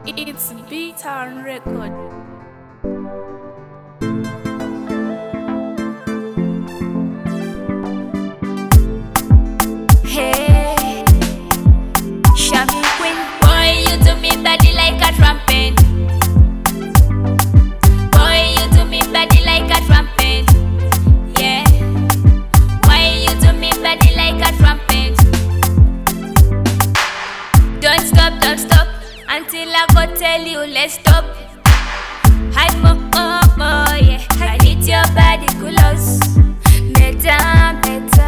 It's B-Town Record. Hey, Shami Queen, boy, you do me body like a trumpet. Boy, you do me body like a trumpet. Yeah, why you do me body like a trumpet? Don't stop until I go tell you let's stop. Hi mo, yeah, I need your body close. Better.